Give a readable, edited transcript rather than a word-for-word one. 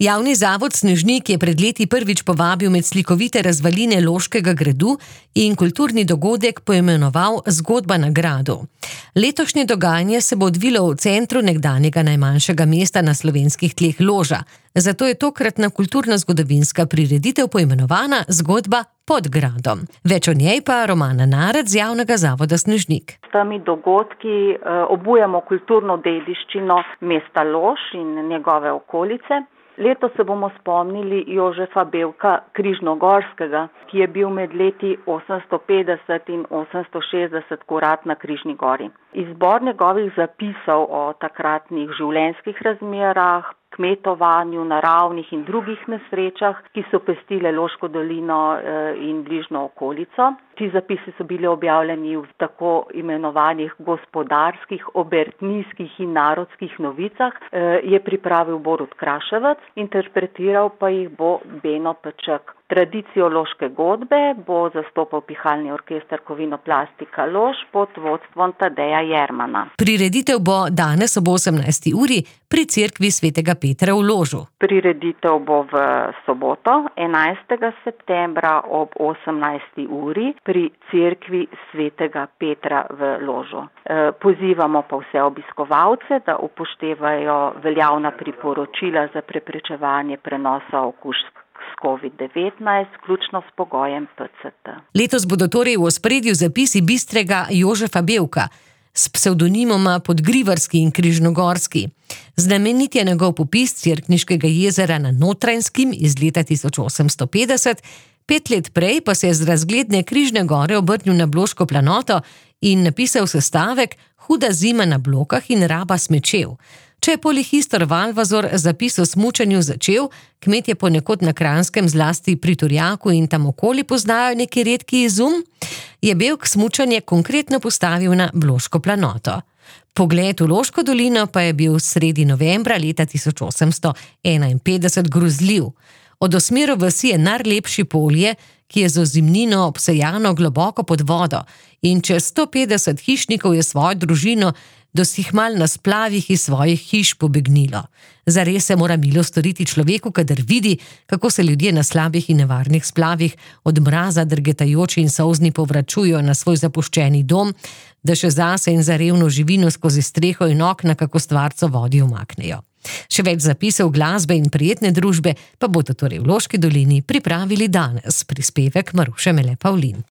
Javni zavod Snežnik je pred leti prvič povabil med slikovite razvaline Loškega gradu in kulturni dogodek poimenoval Zgodba na gradu. Letošnje dogajanje se bo odvilo v centru nekdanjega najmanjšega mesta na slovenskih tleh Loža. Zato je tokratna kulturno-zgodovinska prireditev poimenovana Zgodba pod gradom. Več o njej pa Romana Narec z Javnega zavoda Snežnik. S temi dogodki obujamo kulturno dediščino mesta Lož in njegove okolice. Letos se bomo spomnili Jožefa Bevka Križnogorskega, ki je bil med leti 850 in 860 kurat na Križni gori. Izbor njegovih zapisov o takratnih življenjskih razmerah, kmetovanju, naravnih in drugih nesrečah, ki so pestile Loško dolino in bližnjo okolico. Ti zapisi so bili objavljeni v tako imenovanih gospodarskih, obrtniških in narodskih novicah, je pripravil Borut Kraševec, interpretiral pa jih bo Beno Peček. Tradicijo loške godbe bo zastopal pihalni orkester Kovinoplastika Lož pod vodstvom Tadeja Jermana. Prireditev bo danes ob 18. uri pri cerkvi Svetega Petra v Ložu. Prireditev bo v soboto, 11. septembra ob 18. uri pri cerkvi Svetega Petra v Ložu. Pozivamo pa vse obiskovalce, da upoštevajo veljavna priporočila za preprečevanje prenosa okužb COVID-19, vključno s pogojem PCT. Letos bodo torej v ospredju zapisi bistrega Jožefa Bevka s psevdonimoma Podgrivarski in Križnogorski. Znamenit je njegov popis Cerkniškega jezera na Notranjskim iz leta 1850, 5 let prej pa se je z razgledne Križne gore obrnil na Bloško planoto in napisal sestavek Huda zima na Blokah in raba smečev. Če je polihistor Valvazor zapis o smučanju začel, kmetje ponekod na Kranjskem, zlasti pri Turjaku in tam okoli poznajo neki redki izum, je Bevk smučanje konkretno postavil na Bloško planoto. Pogled v Loško dolino pa je bil sredi novembra leta 1851 grozljiv. Od Osmerov vasi je najlepši polje, ki je z ozimnino obsejano globoko pod vodo, in čez 150 hišnikov je svojo družino dosihmal na splavih iz svojih hiš pobegnilo. Zares se mora milo storiti človeku, kadar vidi, kako se ljudje na slabih in nevarnih splavih od mraza drgetajoči in solzni povračujo na svoj zapuščeni dom, da še zase in za revno živino skozi streho in okna kako stvarco vodi umaknejo. Še več zapisov glasbe in prijetne družbe pa bodo torej v Loški dolini pripravili danes. Prispevek Maruše Mele Pavlin.